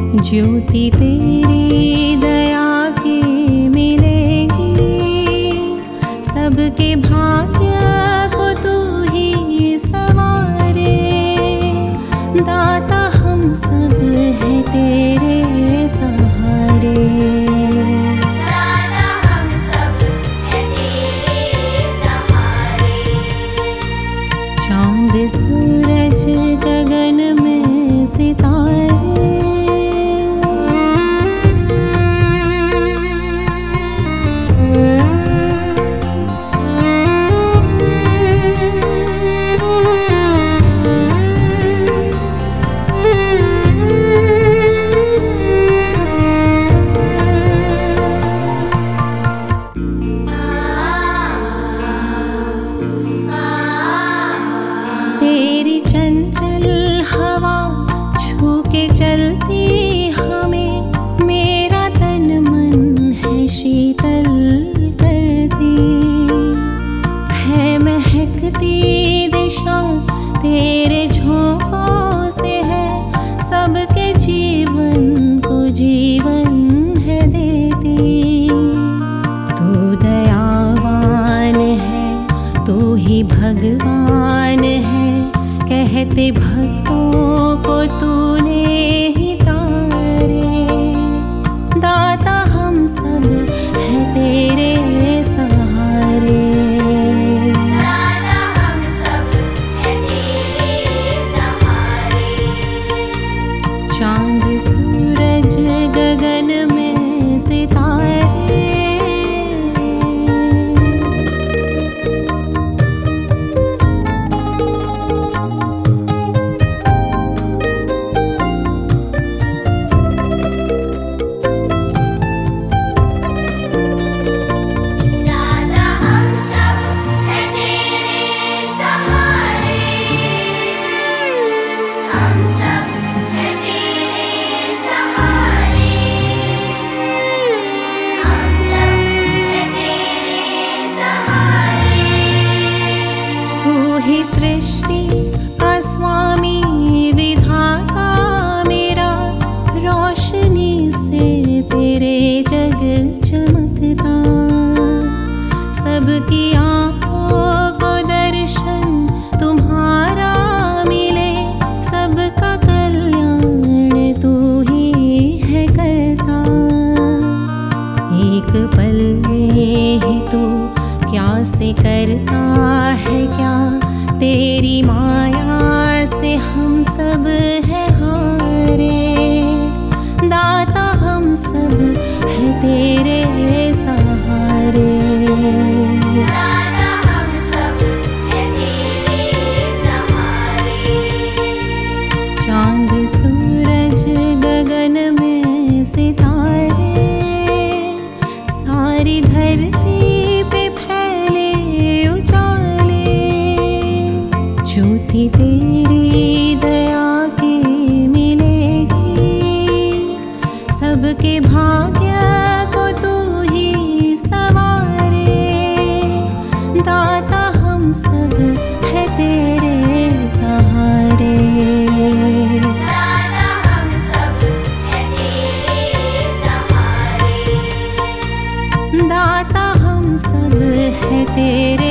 ज्योति तेरी दया की मिलेगी, सबके भाग्य को तू ही संवारे। दाता हम सब है तेरे सहारे। दाता हम सब है तेरे सहारे। चांद सूरज गगन में सितारे, तेरी चंचल हवा छू के चलती हमें, मेरा तन मन है शीतल करती। है महकती दिशा तेरे झोंकों से है, सबके जीवन को जीवन है देती। तू दयावान है, तू ही भगवान है, कहते भक्तों को तूने ही तारे। दाता हम सब है तेरे सहारे। दाता हम सब है तेरे सहारे। चांद सूरज गगन में सितारे, ही सृष्टि का स्वामी विधाता मेरा, रोशनी से तेरे जग चमकता। सबकी आँखों को दर्शन तुम्हारा मिले, सबका कल्याण तू ही है करता। एक पल में ही तू क्या से करता है क्या, तेरी माया से हम सब है हारे। दाता हम सब है तेरे सहारे। दाता हम सब है तेरे सहारे। चांद सूरज गगन में सितारे, सारी धरती पे फैले उजाले। ज्योति तेरी दया की मिलेगी, सबके भाग्य को तू ही संवारे। दाता हम सब है तेरे सहारे। दाता हम सब है तेरे सहारे। दाता हम सब है तेरे